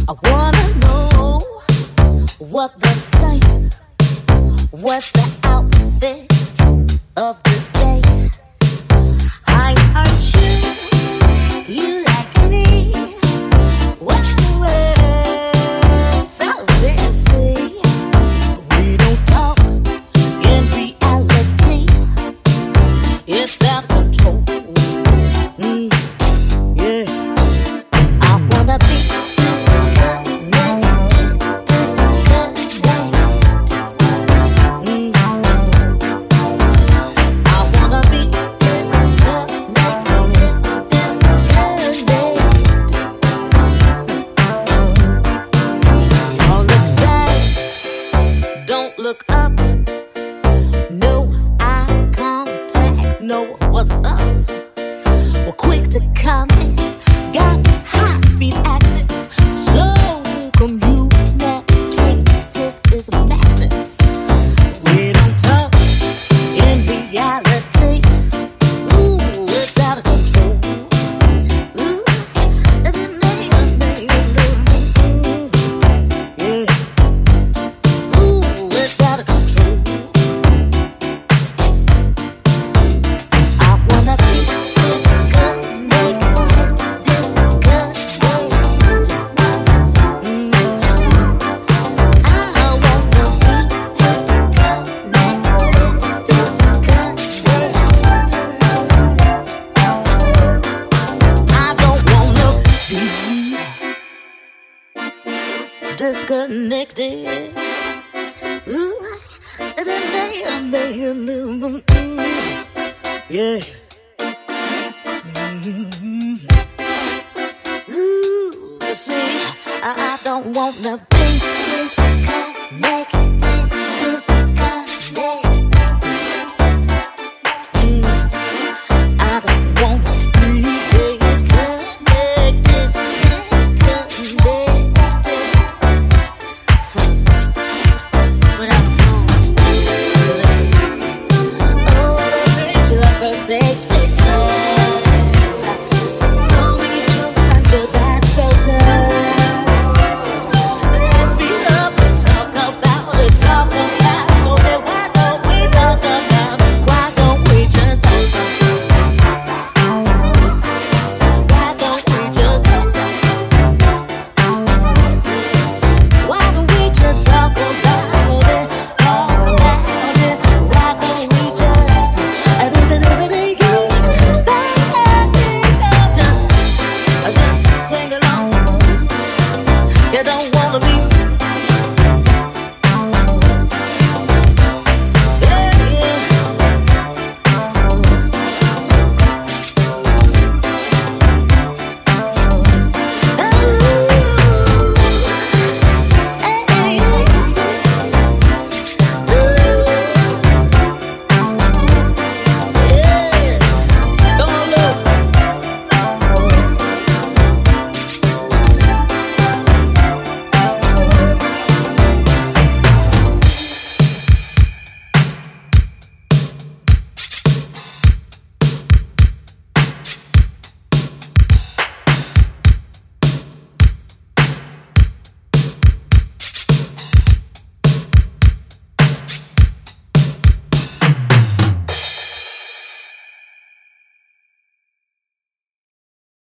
I wanna know what they're saying. What's the outfit of the day? I heard you like me. What's the word? So fancy. We don't talk in reality. It's out of control. Yeah. I wanna be this good, this good day. I wanna be this good, this good day. Don't look down, don't look up. No eye contact, no what's up. We're quick to comment, got high-speed accents, slow to communicate. This is madness. We don't talk in reality. Ooh, it's out of control. Ooh, it's yeah. Ooh, it's out of control. I wanna be this good, make this good day. I wanna be this good, make this good day. I don't wanna be disconnected. Ooh, yeah. Ooh, see, I don't wanna be disconnected, disconnected. I don't wanna be disconnected, disconnected. Put out the phone, listen. Oh, the picture, perfect picture. So many children under that filter. Let's meet up and talk about it, talk about it. Why don't we talk about it? Why don't we just talk about it? Why don't we just talk about it? Why don't we just talk about it? Talk about it. Why don't we just just sing along? You don't